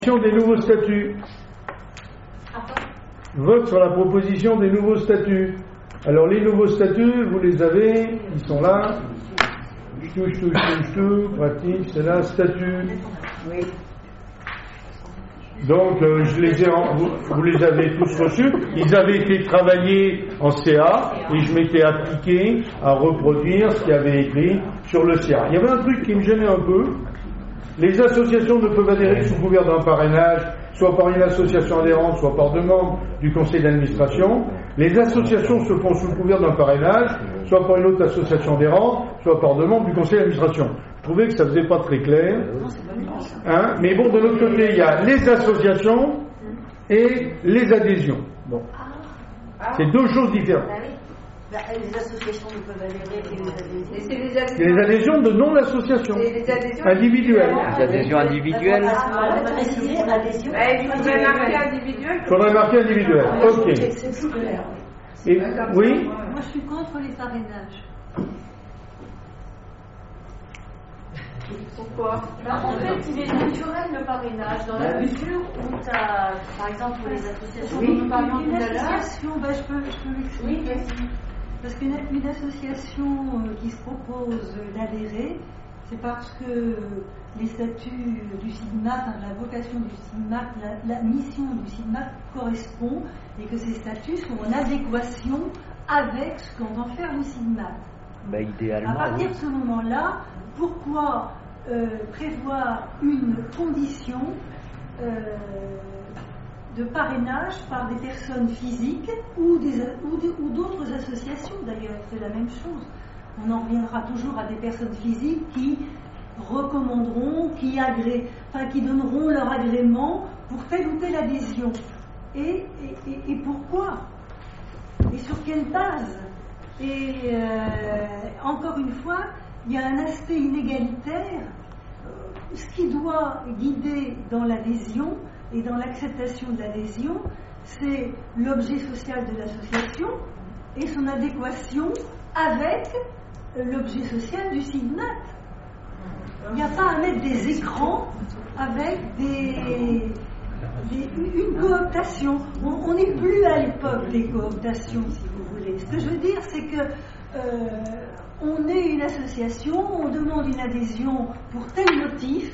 Des nouveaux statuts. Vote sur la proposition des nouveaux statuts. Alors les nouveaux statuts, vous les avez, ils sont là. Pratique, c'est là, statut. Donc vous les avez tous reçus. Ils avaient été travaillés en CA et je m'étais appliqué à reproduire ce qu'il y avait écrit sur le CA. Il y avait un truc qui me gênait un peu. Les associations ne peuvent adhérer sous couvert d'un parrainage, soit par une association adhérente, soit par demande du conseil d'administration. Les associations se font sous couvert d'un parrainage, soit par une autre association adhérente, soit par demande du conseil d'administration. Je trouvais que ça faisait pas très clair. Mais bon, de l'autre côté, il y a les associations et les adhésions. Bon. C'est deux choses différentes. Les associations ne peuvent adhérer et les adhésions de non-associations individuelles. Les adhésions individuelles. Il faudrait marquer individuel. Ok. Et, oui. Moi, je suis contre les parrainages. Pourquoi? En fait, il est naturel le parrainage, dans la mesure où tu as, par exemple, pour les associations dont nous parlions tout à l'heure. Une association, je peux m'expliquer. Parce qu'une association qui se propose d'adhérer, c'est parce que les statuts du SIDMAT, la vocation du SIDMAT, la mission du SIDMAT correspond et que ces statuts sont en adéquation avec ce qu'entend faire le SIDMAT. Idéalement. À partir de ce moment-là, pourquoi prévoir une condition de parrainage par des personnes physiques ou d'autres associations d'ailleurs, c'est la même chose. On en reviendra toujours à des personnes physiques qui recommanderont, qui donneront leur agrément pour telle ou telle adhésion. Et pourquoi? Et sur quelle base? Et encore une fois, il y a un aspect inégalitaire. Ce qui doit guider dans l'adhésion et dans l'acceptation de l'adhésion, c'est l'objet social de l'association et son adéquation avec l'objet social du SIDMAT. Il n'y a pas à mettre des écrans avec une cooptation. On n'est plus à l'époque des cooptations, si vous voulez. Ce que je veux dire, c'est que on est une association, on demande une adhésion pour tel motif.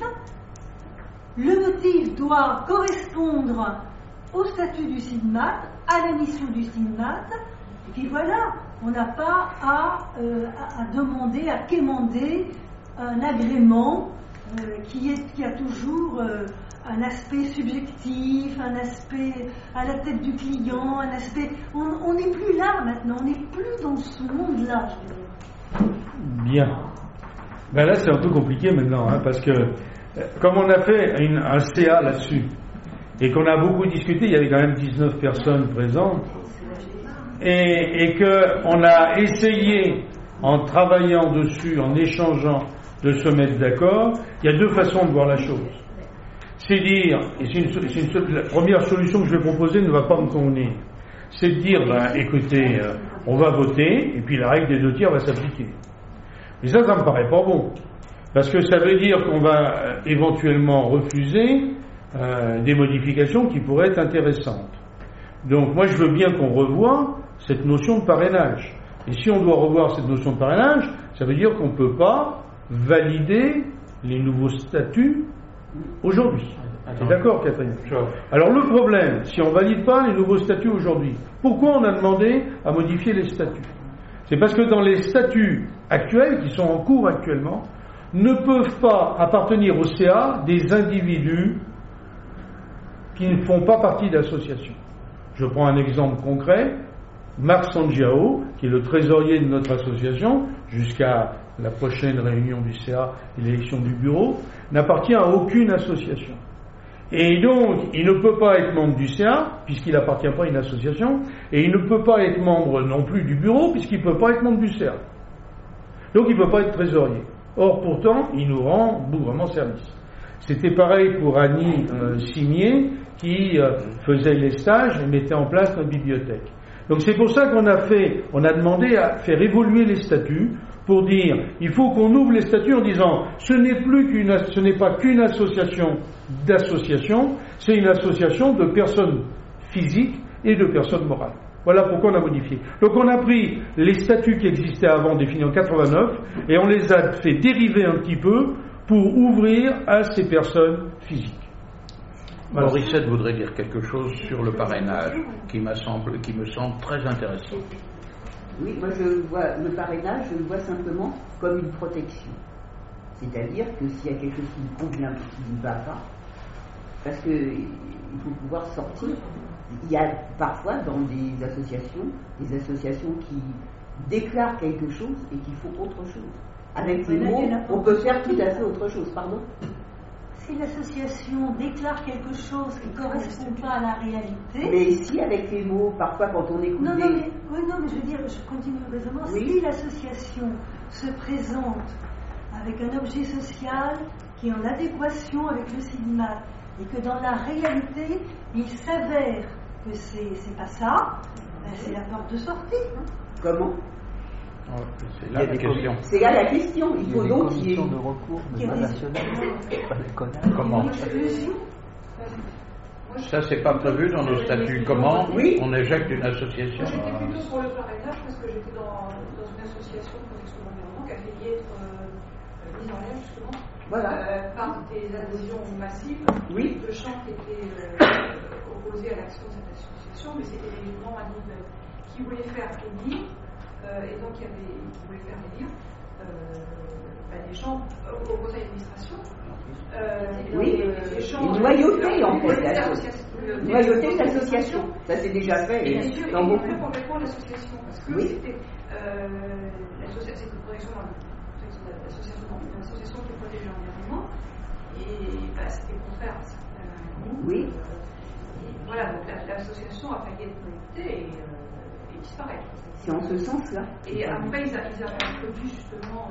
Le motif doit correspondre au statut du SIDMAT, à la mission du SIDMAT, et puis voilà, on n'a pas à demander, à quémander un agrément qui a toujours un aspect subjectif, un aspect à la tête du client, un aspect... On n'est plus là maintenant, on n'est plus dans ce monde-là, je veux dire. Bien. Là, c'est un peu compliqué maintenant, parce que comme on a fait un CA là-dessus, et qu'on a beaucoup discuté, il y avait quand même 19 personnes présentes, et qu'on a essayé, en travaillant dessus, en échangeant, de se mettre d'accord, il y a deux façons de voir la chose. C'est dire, et la première solution que je vais proposer ne va pas me convenir, c'est de dire, écoutez, on va voter, et puis la règle des deux tiers va s'appliquer. Mais ça me paraît pas bon. Parce que ça veut dire qu'on va éventuellement refuser des modifications qui pourraient être intéressantes. Donc moi je veux bien qu'on revoie cette notion de parrainage. Et si on doit revoir cette notion de parrainage, ça veut dire qu'on ne peut pas valider les nouveaux statuts aujourd'hui. T'es d'accord, Catherine? Alors le problème, si on ne valide pas les nouveaux statuts aujourd'hui, pourquoi on a demandé à modifier les statuts? C'est parce que dans les statuts actuels, qui sont en cours actuellement, ne peuvent pas appartenir au CA des individus qui ne font pas partie d'associations. Je prends un exemple concret. Marc Sangiao, qui est le trésorier de notre association, jusqu'à la prochaine réunion du CA et l'élection du bureau, n'appartient à aucune association. Et donc, il ne peut pas être membre du CA, puisqu'il n'appartient pas à une association, et il ne peut pas être membre non plus du bureau, puisqu'il ne peut pas être membre du CA. Donc, il ne peut pas être trésorier. Or, pourtant, il nous rend bougrement service. C'était pareil pour Annie Simier, qui faisait les stages et mettait en place notre bibliothèque. Donc c'est pour ça qu'on a demandé à faire évoluer les statuts pour dire, il faut qu'on ouvre les statuts en disant, ce n'est pas qu'une association d'associations, c'est une association de personnes physiques et de personnes morales. Voilà pourquoi on a modifié. Donc on a pris les statuts qui existaient avant, définis en 89, et on les a fait dériver un petit peu pour ouvrir à ces personnes physiques. Voilà. Morissette voudrait dire quelque chose sur le parrainage, qui me semble très intéressant. Oui, moi je vois le parrainage, je le vois simplement comme une protection. C'est-à-dire que s'il y a quelque chose qui ne convient pas, qui ne va pas, parce qu'il faut pouvoir sortir. Il y a parfois dans des associations qui déclarent quelque chose et qui font autre chose. Avec les mots, on peut faire tout à fait autre chose. Pardon ? Si l'association déclare quelque chose qui ne correspond pas à la réalité... Mais si avec les mots, parfois quand on écoute... Non, mais je veux dire, je continue le raisonnement. Oui. Si l'association se présente avec un objet social qui est en adéquation avec le CIVIMAT et que dans la réalité, il s'avère que c'est pas ça, ben c'est la porte de sortie. Hein. Comment ? C'est là la question. C'est là la question. Il faut donc qu'il y ait de recours national. Comment ? Ça, c'est pas prévu dans nos statuts. Comment on éjecte une association ? J'étais plutôt pour le parrainage parce que j'étais dans une association de protection de l'environnement qui a failli être mise en lien justement par des adhésions massives de gens qui étaient opposés à l'action de cette association, mais c'était des gens qui voulaient faire élire. Et donc, qui voulaient faire élire des gens au conseil d'administration. Une loyauté en fait. Une loyauté de l'association. Ça c'est déjà fait. Et bien sûr, il y a complètement l'association. Parce que c'était l'association de protection de l'association qui protégeait l'environnement. Et c'était contraire à certains. Et voilà, donc l'association a failli être connectée et disparaître. C'est en ce sens-là. Et après, ils avaient introduit justement.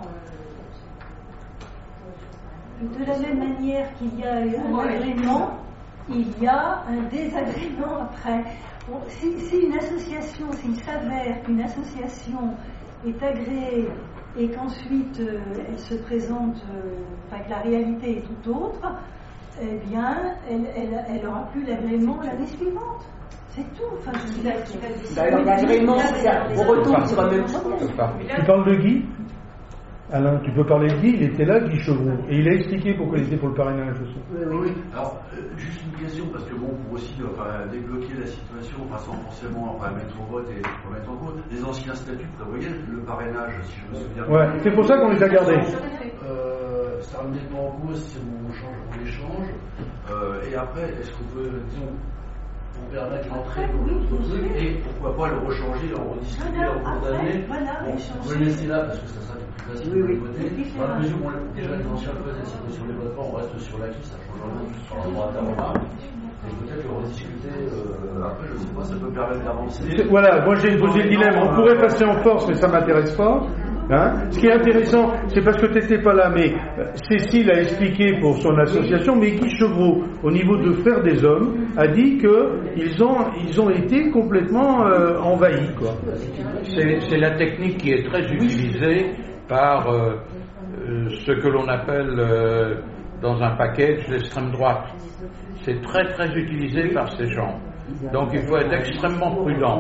De la même manière qu'il y a un agrément, il y a un désagrément après. Bon, si une association, s'il s'avère qu'une association est agréée et qu'ensuite elle se présente, que la réalité est tout autre, eh bien, elle n'aura plus l'agrément l'année suivante. C'est tout. Enfin, l'agrément, on retourne sur un même problème. Tu parles de Guy ? Alain, tu peux parler de Guy, il était là, Guy Chevroux, et il a expliqué pourquoi il était pour le parrainage aussi. Oui. Alors, juste une question, parce que pour aussi débloquer la situation, sans forcément mettre au vote et remettre en cause, les anciens statuts prévoyaient le parrainage, si je me souviens bien. Ouais, c'est pour ça qu'on les a gardés. Ça ne remet pas en cause si on les change, et après, est-ce qu'on peut, pour permettre l'entrée de notre truc, et pourquoi pas le rechanger, en rediscuter en cours d'année. On peut le laisser là parce que ça sera plus facile de voter. Dans la mesure où déjà les anciens faisaient sur les votements, on reste sur l'acquis, ça change rien sur la droite à remarque. Et peut-être le rediscuter après, je ne sais pas, ça peut permettre d'avancer. Voilà, moi j'ai posé le dilemme, on pourrait passer en force, mais ça ne m'intéresse pas. Ce qui est intéressant, c'est parce que tu n'étais pas là, mais Cécile a expliqué pour son association, mais Guy Chevreau, au niveau de Frères des Hommes, a dit qu'ils ont été complètement envahis. Quoi. C'est la technique qui est très utilisée par ce que l'on appelle dans un package l'extrême droite. C'est très très utilisé par ces gens. Donc il faut être extrêmement prudent.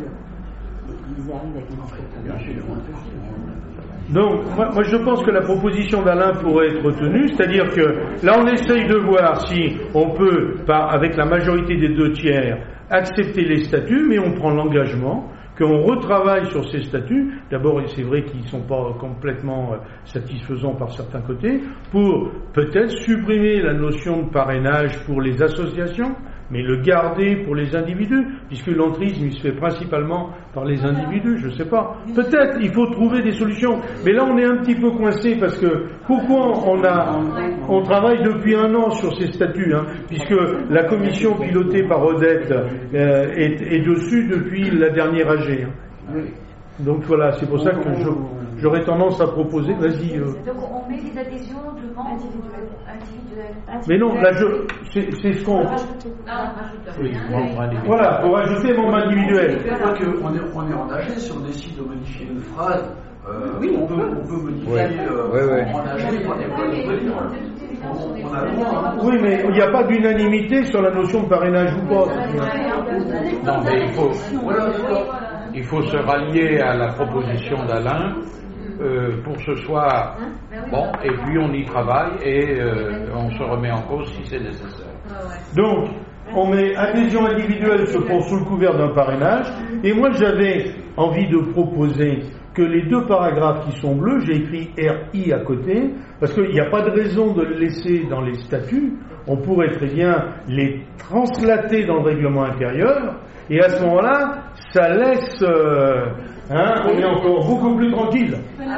Donc, moi je pense que la proposition d'Alain pourrait être retenue, c'est-à-dire que là on essaye de voir si on peut, avec la majorité des 2/3, accepter les statuts, mais on prend l'engagement qu'on retravaille sur ces statuts. D'abord, c'est vrai qu'ils ne sont pas complètement satisfaisants par certains côtés, pour peut-être supprimer la notion de parrainage pour les associations, mais le garder pour les individus, puisque l'entrisme il se fait principalement par les individus, je ne sais pas. Peut-être, il faut trouver des solutions. Mais là, on est un petit peu coincé parce que pourquoi on travaille depuis 1 an sur ces statuts, puisque la commission pilotée par Odette est dessus depuis la dernière AG. Donc voilà, c'est pour ça que j'aurais tendance à proposer, vas-y. Donc on met les adhésions de membres individuels. Mais non, là, c'est ce qu'on... Oui, membre individuel. Voilà, pour ajouter membre individuel. On est engagé, si on décide de modifier une phrase, oui, on peut modifier en engagé, on a le droit. Oui, mais il n'y a pas d'unanimité sur la notion de parrainage ou pas. Non, mais il faut se rallier à la proposition d'Alain pour que ce soit bon, et puis on y travaille et on se remet en cause si c'est nécessaire. Donc, on met adhésion individuelle se font sous le couvert d'un parrainage, et moi j'avais envie de proposer que les deux paragraphes qui sont bleus, j'ai écrit RI à côté, parce qu'il n'y a pas de raison de le laisser dans les statuts, on pourrait très bien les translater dans le règlement intérieur, et à ce moment-là, ça laisse... on est encore beaucoup plus tranquille.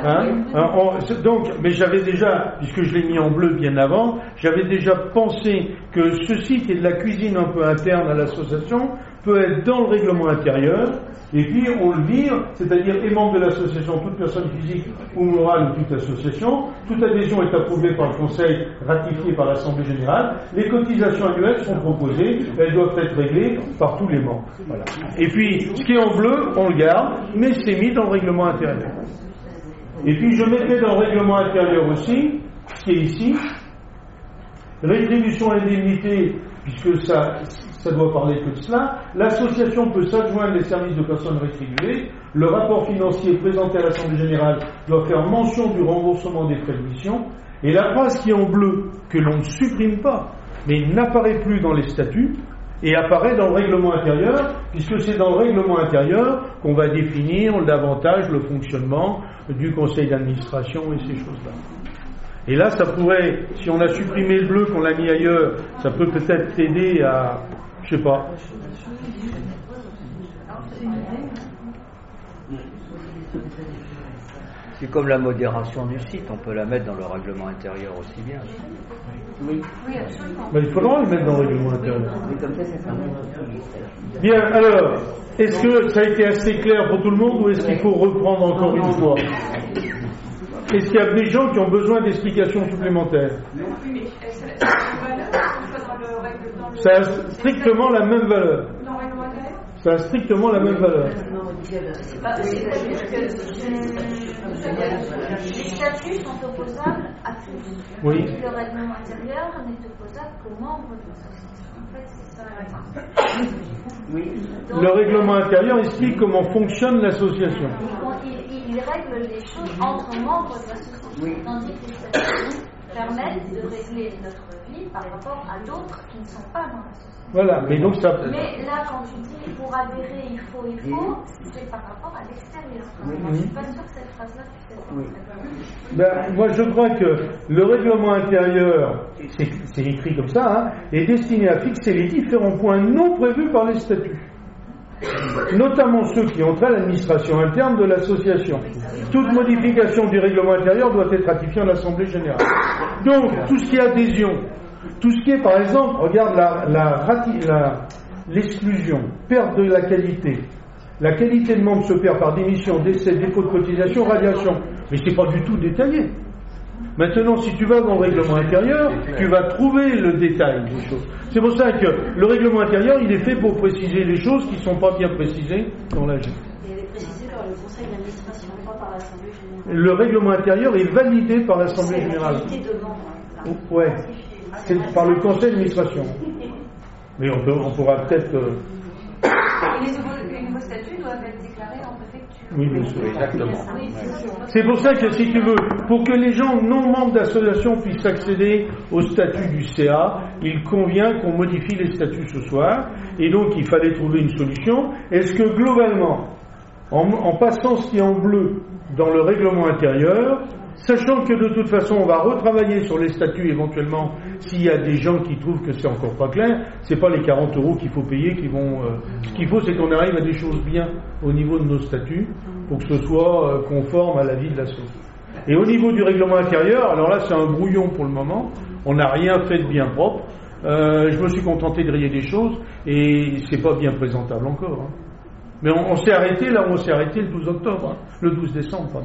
Mais j'avais déjà, puisque je l'ai mis en bleu bien avant, j'avais déjà pensé que ceci qui est de la cuisine un peu interne à l'association peut être dans le règlement intérieur, et puis on le vire, c'est-à-dire est membre de l'association, toute personne physique ou morale ou toute association, toute adhésion est approuvée par le Conseil, ratifiée par l'Assemblée Générale, les cotisations annuelles sont proposées, elles doivent être réglées par tous les membres. Voilà. Et puis, ce qui est en bleu, on le garde, mais c'est mis dans le règlement intérieur. Et puis je mettais dans le règlement intérieur aussi, ce qui est ici, rétribution et indemnité, puisque ça doit parler que de cela, l'association peut s'adjoindre les services de personnes rétribuées, le rapport financier présenté à l'Assemblée Générale doit faire mention du remboursement des frais de mission, et la phrase qui est en bleu, que l'on ne supprime pas, mais n'apparaît plus dans les statuts, et apparaît dans le règlement intérieur, puisque c'est dans le règlement intérieur qu'on va définir davantage le fonctionnement du conseil d'administration et ces choses-là. Et là, ça pourrait, si on a supprimé le bleu, qu'on l'a mis ailleurs, ça peut peut-être t'aider à, je sais pas. C'est comme la modération du site, on peut la mettre dans le règlement intérieur aussi bien. Oui, absolument. Mais il faudra le mettre dans le règlement intérieur. mais comme ça sera Bien, alors, est-ce que ça a été assez clair pour tout le monde ou est-ce qu'il faut reprendre encore une fois? Est-ce qu'il y a des gens qui ont besoin d'explications supplémentaires? Ça a strictement la même valeur. Ça a strictement la même valeur. Les statuts sont opposables à tous. Oui. Le règlement intérieur n'est opposable qu'aux membres de l'association. En fait, c'est ça la réponse. Oui. Donc, Le règlement intérieur explique comment fonctionne l'association. il règle les choses entre membres de l'association, tandis que les statuts permettent de régler notre vie par rapport à d'autres qui ne sont pas dans l'association. Voilà, mais donc ça... Mais là, quand tu dis pour adhérer, il faut, c'est par rapport à l'extérieur. Je ne suis pas sûre que cette phrase-là puisse être. Moi, je crois que le règlement intérieur, c'est écrit comme ça, est destiné à fixer les différents points non prévus par les statuts, notamment ceux qui ont trait à l'administration interne de l'association. Toute modification du règlement intérieur doit être ratifiée en Assemblée Générale. Donc, tout ce qui est adhésion, tout ce qui est, par exemple, regarde l'exclusion, perte de la qualité. La qualité de membre se perd par démission, décès, dépôt de cotisation, radiation. Mais c'est pas du tout détaillé. Maintenant, si tu vas dans le règlement intérieur, tu vas trouver le détail des choses. C'est pour ça que le règlement intérieur, il est fait pour préciser les choses qui ne sont pas bien précisées dans la GIE. Il est précisé par le Conseil d'administration, pas par l'Assemblée générale. Le règlement intérieur est validé par l'Assemblée générale. Ouais, c'est par le Conseil d'administration. Mais on pourra peut-être... Les nouveaux statuts doivent être déclarés en préfecture. Oui, bien sûr. Exactement. C'est pour ça que, si tu veux, pour que les gens non membres d'association puissent accéder au statut du CA, il convient qu'on modifie les statuts ce soir. Et donc, il fallait trouver une solution. Est-ce que, globalement, en passant ce qui est en bleu dans le règlement intérieur, sachant que de toute façon on va retravailler sur les statuts éventuellement s'il y a des gens qui trouvent que c'est encore pas clair, c'est pas les 40 € qu'il faut payer qui vont... ce qu'il faut, c'est qu'on arrive à des choses bien au niveau de nos statuts pour que ce soit conforme à la vie de l'asso. Et au niveau du règlement intérieur, alors là c'est un brouillon pour le moment, on n'a rien fait de bien propre, je me suis contenté de rayer des choses et c'est pas bien présentable encore. Mais on s'est arrêté là où on s'est arrêté le 12 octobre, le 12 décembre, pardon.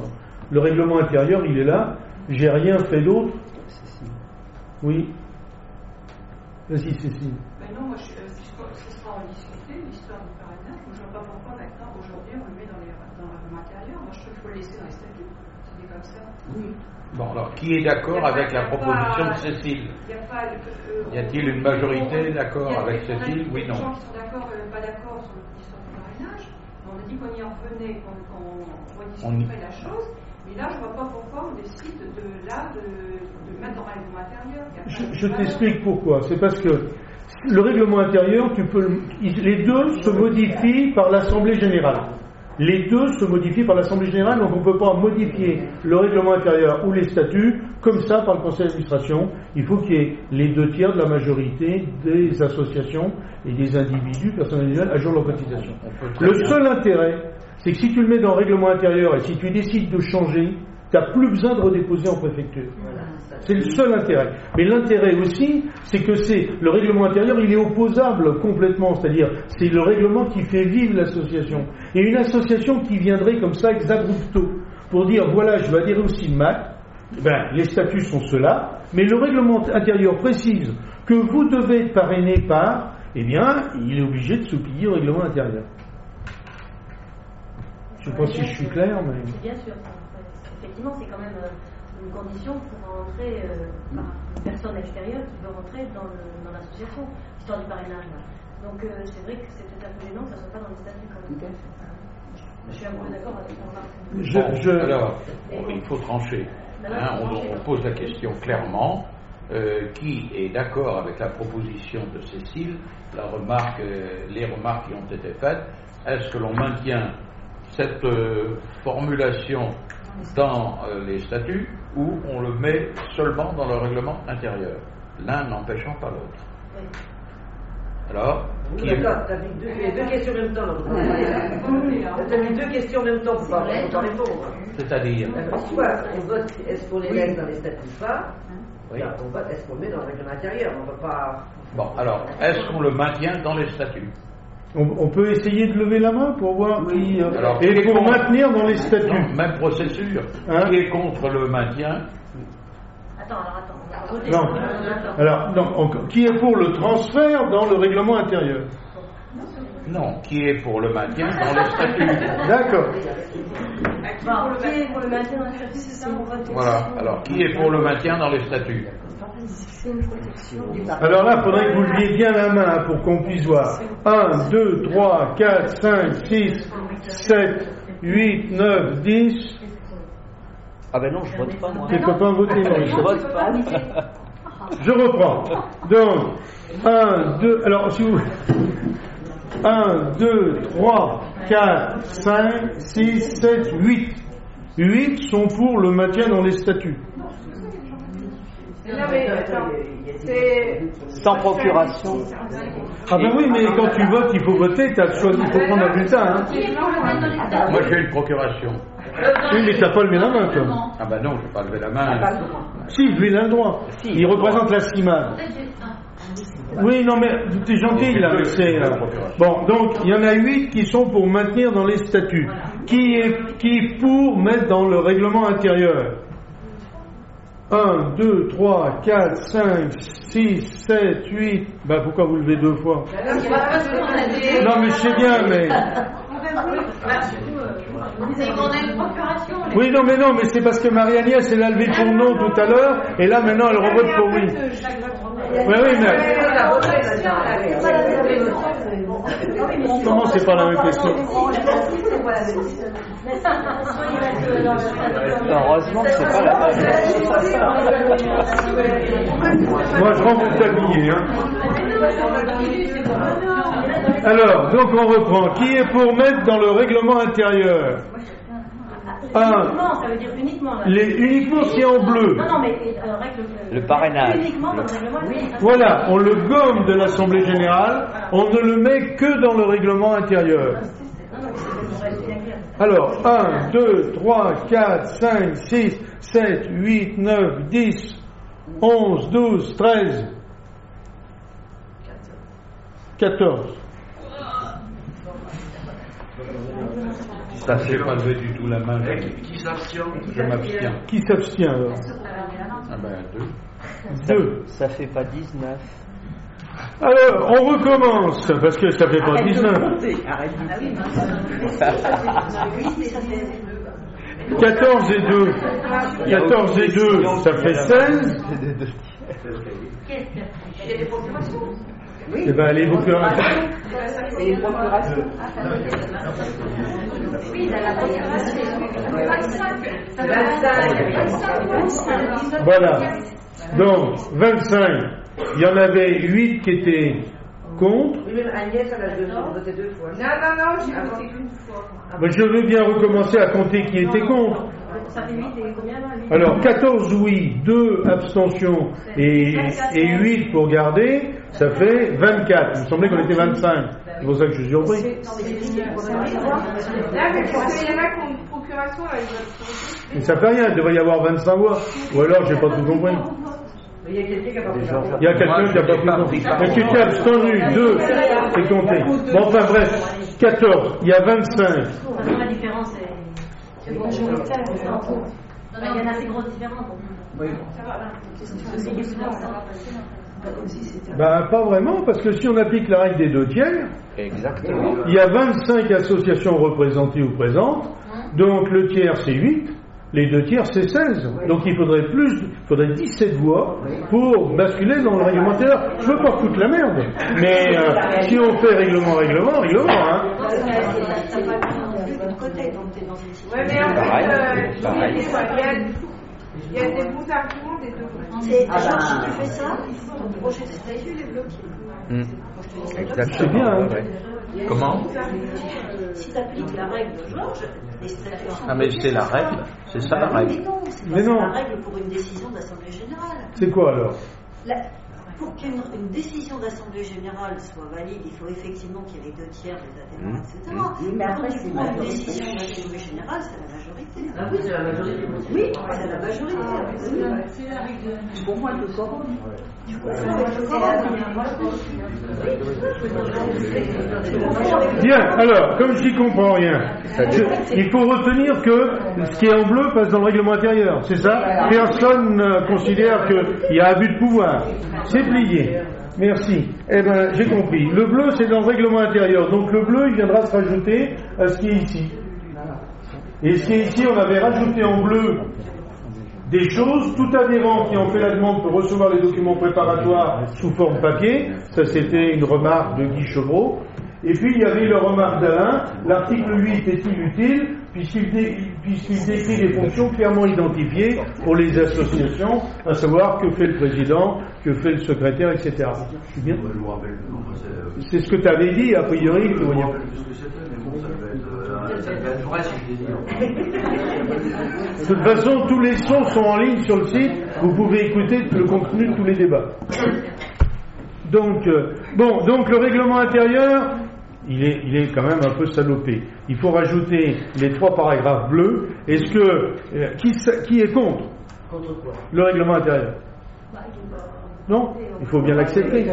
Le règlement intérieur, il est là. J'ai rien fait d'autre. Oui. Vas-y, Cécile. Mais non, moi, ce sera en discuter, l'histoire du parrainage. Je ne vois pas pourquoi maintenant, aujourd'hui, on le met dans le règlement intérieur. Moi, je trouve qu'il faut le laisser dans les statuts. C'est dit comme ça. Oui. Bon, alors, qui est d'accord avec la proposition de Cécile? Y a-t-il une majorité d'accord avec Cécile? Oui, non. Il y a des gens qui sont d'accord, pas d'accord sur l'histoire du parrainage. On a dit qu'on y en revenait, qu'on rediscuterait la chose. Mais là, je ne vois pas pourquoi on décide de mettre dans le règlement intérieur. Je t'explique pourquoi. C'est parce que le règlement intérieur, les deux se modifient par l'Assemblée générale. Les deux se modifient par l'Assemblée générale, donc on ne peut pas modifier le règlement intérieur ou les statuts comme ça par le conseil d'administration. Il faut qu'il y ait les 2/3 de la majorité des associations et des individus, personnes individuelles, à jour de leur cotisation. Le seul intérêt, c'est que si tu le mets dans le règlement intérieur et si tu décides de changer, tu n'as plus besoin de redéposer en préfecture. C'est le seul intérêt. Mais l'intérêt aussi, c'est que le règlement intérieur, il est opposable complètement. C'est-à-dire, c'est le règlement qui fait vivre l'association. Et une association qui viendrait comme ça, ex abrupto, pour dire, voilà, je vais adhérer au CIMAC, les statuts sont ceux-là, mais le règlement intérieur précise que vous devez être parrainé par, il est obligé de s'oublier au règlement intérieur. Je ne sais pas si je suis clair, mais... Bien sûr. Effectivement, c'est quand même une condition pour rentrer par une personne extérieure qui veut rentrer dans l'association, l'histoire du parrainage. Donc c'est vrai que c'est peut-être un peu gênant que ça ne soit pas dans les statuts quand même. Je suis un peu d'accord avec ça. Alors, il faut trancher. On pose la question clairement. Qui est d'accord avec la proposition de Cécile, les remarques qui ont été faites? Est-ce que l'on maintient cette formulation dans les statuts ou on le met seulement dans le règlement intérieur, l'un n'empêchant pas l'autre? Oui. Alors, tu as mis deux questions en même temps. Tu as mis deux questions en même temps pour pas répondre. C'est-à-dire, soit on vote, est-ce qu'on les laisse dans les statuts ou pas? Oui. Là, on vote, est-ce qu'on le met dans le règlement intérieur? On ne va pas. Bon, alors, est-ce qu'on le maintient dans les statuts? On peut essayer de lever la main pour voir qui... et pour maintenir dans les statuts. Non, même procédure. Qui est contre le maintien? Non. Alors, qui est pour le transfert dans le règlement intérieur? Non, qui est pour le maintien dans les statuts? D'accord. Qui est pour le maintien dans les statuts, c'est ça? Voilà. Alors, qui est pour le maintien dans les statuts? Alors là, il faudrait que vous leviez bien la main pour qu'on puisse voir. 1, 2, 3, 4, 5, 6, 7, 8, 9, 10. Ah ben non, je vote pas moi. Tes copains votent non, je vote pas. Je reprends. Donc, 1, 2, alors si vous... 1, 2, 3, 4, 5, 6, 7, 8. 8 sont pour le maintien dans les statuts. Non, mais c'est... Sans procuration. Ah ben oui, mais quand tu votes, il faut voter, il faut prendre un bulletin. Moi j'ai une procuration. Oui, mais t'as pas levé la main, toi. Ah ben non, je n'ai pas levé la main. Si, lui, il a le droit. Il représente la CIMAD. Oui, non, mais t'es gentil, là. Bon, donc, il y en a 8 qui sont pour maintenir dans les statuts. Qui est pour mettre dans le règlement intérieur? 1, 2, 3, 4, 5, 6, 7, 8. Ben pourquoi vous levez 2 fois? Non, mais je sais bien, mais... Oui, non, mais c'est parce que Marie-Agnès, elle a levé pour non tout à l'heure, et là, maintenant, elle revote pour oui. Oui, mais... Comment c'est pas la même question? Heureusement que c'est pas la même. Moi, je rends mon tablier, Alors, donc on reprend. Qui est pour mettre dans le règlement intérieur? Uniquement, ça veut dire uniquement. Uniquement c'est en bleu. Non, mais le parrainage. Uniquement dans le règlement intérieur. Voilà, on le gomme de l'Assemblée générale, on ne le met que dans le règlement intérieur. Alors, 1, 2, 3, 4, 5, 6, 7, 8, 9, 10, 11, 12, 13, 14. Ça, je n'ai pas levé du tout la main. Qui s'abstient? Je m'abstiens. Qui s'abstient alors? Ah ben, 2. Ça fait pas 19. Alors, on recommence, parce que ça fait pas 19. 14 et 2. 14 et 2, ça fait 16. Il y a des procurations. Eh bien, les procurations. Et les procurations. Oui, dans la procuration. 25. Voilà. Donc, 25. Il y en avait 8 qui étaient contre. Oui, même Agnès, elle a voté 2 fois. Non, j'ai voté qu'une fois. Mais je veux bien recommencer à compter qui était contre. Ça fait 8 et combien là? Alors, 14 oui, 2 abstentions et 8 pour garder, ça fait 24. Il me semblait qu'on était 25. C'est pour ça que je suis surpris. Là, mais parce qu'il y en a qui ont une procuration, là, ils veulent. Mais ça fait rien, il devrait y avoir 25 voix. Ou alors, j'ai pas tout compris. Il y a quelqu'un qui a pas voté. Il y a quelqu'un qui n'a pas tout compris. Mais tu t'es abstenu, 2, c'est compté. Bon, enfin bref, 14, il y a 25. La différence est majoritaire. Il y en a assez grosses différences. Oui. Ben, pas vraiment, parce que si on applique la règle des 2 tiers, Exactement. il y a 25 associations représentées ou présentes, donc le tiers c'est 8, les 2 tiers c'est 16. Donc il faudrait 17 voix pour basculer dans le réglementaire. Je veux pas foutre la merde, mais si on fait règlement, hein. Ouais, mais en fait, il y a des bons arguments des deux côtés. Genre, si tu fais ça, il faut ton projet de statut les bloquer. Exactement. C'est bien, hein. Comment? Si tu appliques la règle de Georges, les statuts sont. Ah, mais c'est la règle. C'est ça la règle. Mais non, c'est la règle pour une décision d'Assemblée Générale. C'est quoi alors? Pour qu'une décision d'Assemblée Générale soit valide, il faut effectivement qu'il y ait les 2 tiers des adhérents, etc. Mais après, quand tu prends une décision d'Assemblée Générale, c'est la majorité. Ah oui, c'est la majorité. Oui, c'est la majorité. C'est la règle. Pour moi, le quorum. Bien, alors, comme j'y comprends rien, il faut retenir que ce qui est en bleu passe dans le règlement intérieur, c'est ça? Personne ne considère qu'il y a abus de pouvoir. C'est plié. Merci. Eh bien, j'ai compris. Le bleu, c'est dans le règlement intérieur. Donc le bleu, il viendra se rajouter à ce qui est ici. Et ce qui est ici, on avait rajouté en bleu des choses. Tout adhérent qui en fait la demande peut recevoir les documents préparatoires sous forme papier. Ça, c'était une remarque de Guy Chevreau. Et puis, il y avait la remarque d'Alain. L'article 8 est inutile puisqu'il décrit des fonctions clairement identifiées pour les associations, à savoir que fait le président, que fait le secrétaire, etc. Je suis bien. C'est ce que tu avais dit, a priori. Je me rappelle plus ce que c'était, mais bon, ça devait être vrai si je l'ai dit. De toute façon, tous les sons sont en ligne sur le site. Vous pouvez écouter le contenu de tous les débats. Donc le règlement intérieur, il est quand même un peu salopé. Il faut rajouter les 3 paragraphes bleus. Est-ce que qui est contre? Contre quoi? Le règlement intérieur? Non, il faut bien l'accepter.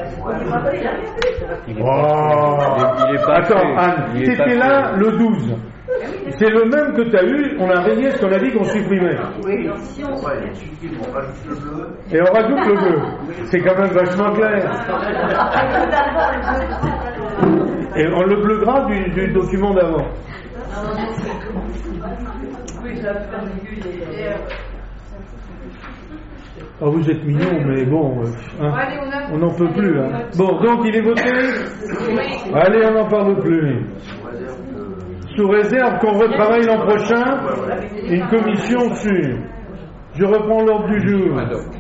Attends, Anne, t'étais là le 12. C'est le même que tu as eu, on a rayé ce qu'on a dit qu'on supprimait. Oui. Et on rajoute le bleu. C'est quand même vachement clair. Et le bleu gras du document d'avant. Ah, vous êtes mignons, mais bon, hein, on n'en peut plus. Hein. Bon, donc il est voté. Allez, on n'en parle plus. Sous réserve qu'on retravaille l'an prochain une commission sur. Je reprends l'ordre du jour.